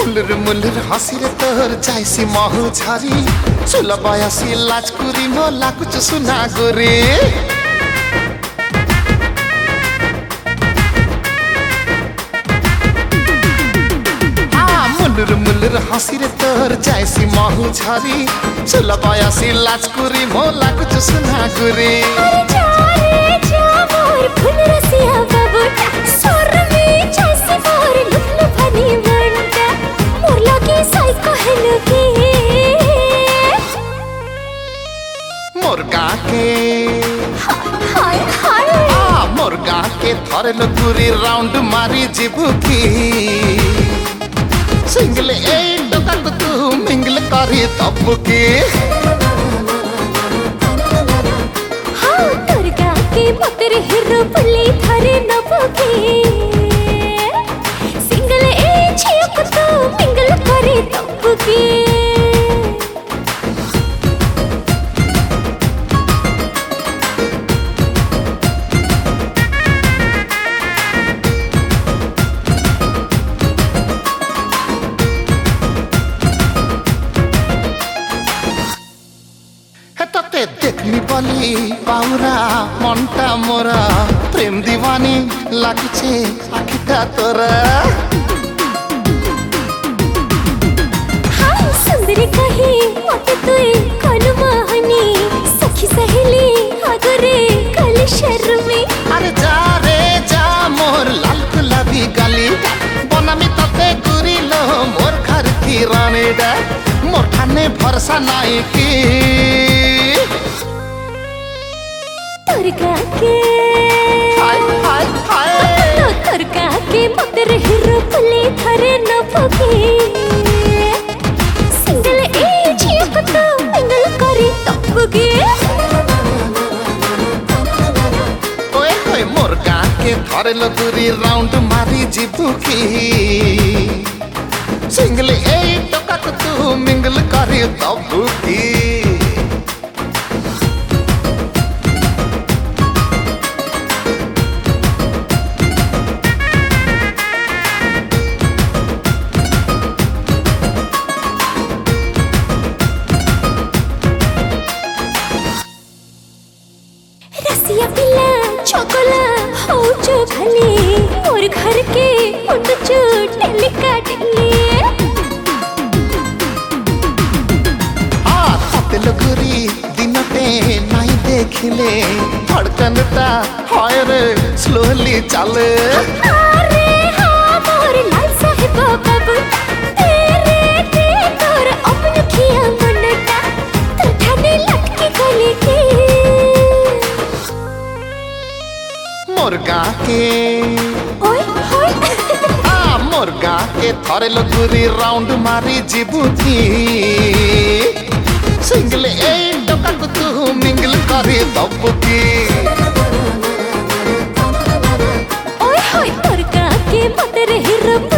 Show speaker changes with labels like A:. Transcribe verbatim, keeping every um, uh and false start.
A: मुलुर मुलुर हसीरे तोर जाइसी महु झरी सुल बयसी लाजकुरी म लाकुच सुना गोरे मुलुर मुलुर हसीरे तोर जाइसी महु झरी सुल बयसी लाजकुरी म लाकुच सुना गोरे मुर्गा के
B: हाय हाय
A: आ मुर्गा के थरे लुरी राउंड मारी जिबुकी सिंगल ए टोका को तू मिंगल करी तबुकी
B: हाँ मुर्गा के मकर हिरो पुली थरे नबुकी सिंगल ए छियो को तू मिंगल करी तबुकी
A: देखनी बली पाउरा मनटा मोरा प्रेम दीवानी लागिछे आखिटा तोरा
B: हाय सुंदरी कही मते तुई कनु मोहनी सखी सहेली आगरे कल शर्मी
A: अरे जा रे जा मोर लाल गुलाबी गाली बनामी तते गुरिलो मोर घर की रानी डा मोर ठाने भरसा नाई की
B: मुर्गा के
A: हाय हाय हाय
B: मुर्गा के मकर हिरो पुली थरे नबुकी सिंगल ए छियो को तू मिंगल करी तबुकी
A: ओए ओए मुर्गा के थरे लुरी राउंड मारी जिबुकी सिंगल ए टोका को तू मिंगल करी तबुकी
B: रसिया पिला चोकोला हो जो भले मोर घर के उन जो टेलिका टेली
A: आ तते लगुरी दिनते नाई देखिले धड़कनटा हाय रे स्लोली चले
B: अरे हाँ मोर लाल साहिब बाबू तेरे ते तोर अपन खिया मनटा तो ठाने लटके गली की
A: मुर्गा के
B: ओए होए
A: आ मुर्गा के थरे लुरी राउंड मारी जिबुकी सिंगल ए टोका को तू मिंगल करी तबुकी
B: ओए होए मुर्गा के मकर हिरो